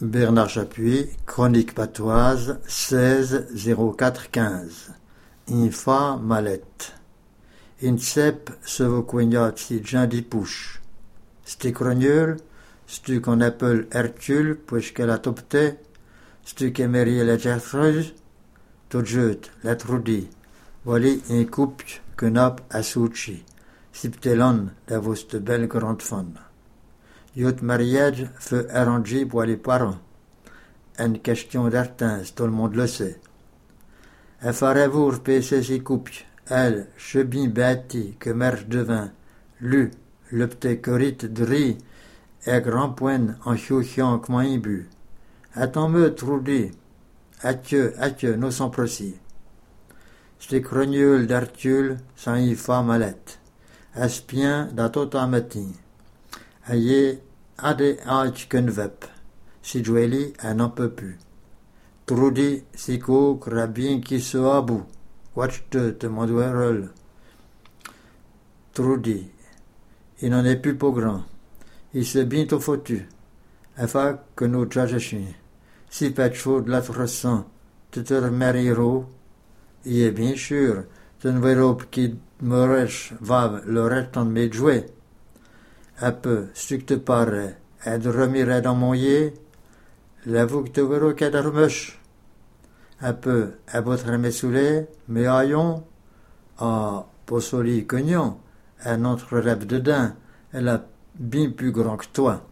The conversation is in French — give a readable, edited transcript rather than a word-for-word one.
Bernard Chapuis, Chronique patoise, 16-04-15. Infa malette. Incep se vocoignat si Jean dipouche. Sti crognol, stu qu'on appelle Hercule, puisque la topte, stu que Marie la gertreuse, tout jeute, la trudi. Voili un couple que nap a souchi. Siptelon, la voste belle grande femme. Yot mariage fut arrangé pour les parents. Une question d'artins, tout le monde le sait. Elle ferait vous repasser ses coupes. Elle, chebin bâti, que merge de vin, lu, le petit corite de riz, et grand point en chouchiant comme un bu. Attends-me, Trudy. Adieu, nous sommes précis. C'te crognule d'Hercule, sans y fa malette. Espien da tota matin. Aïe, ade aïch qu'un vep. Si Joëlie, elle n'en peut plus. Trudy, si co, crabien qui se abou. Watch te mandouerel. Trudy, il n'en est plus pour grand. Il se bientôt foutu. Afin que nous tchachachins. Si pas chaud de l'autre sang, tu te remarieras. Il est bien sûr, tu ne verras qui me rêche, va le restant de mes jouets. Un peu, ce que te paraît, et de remirer dans mon yé, l'avoue que tu verras qu'elle remuche. Un peu, à votre messoulé, mais aillons, à Possoli Cognon, un autre rêve de daim, elle a bien plus grand que toi.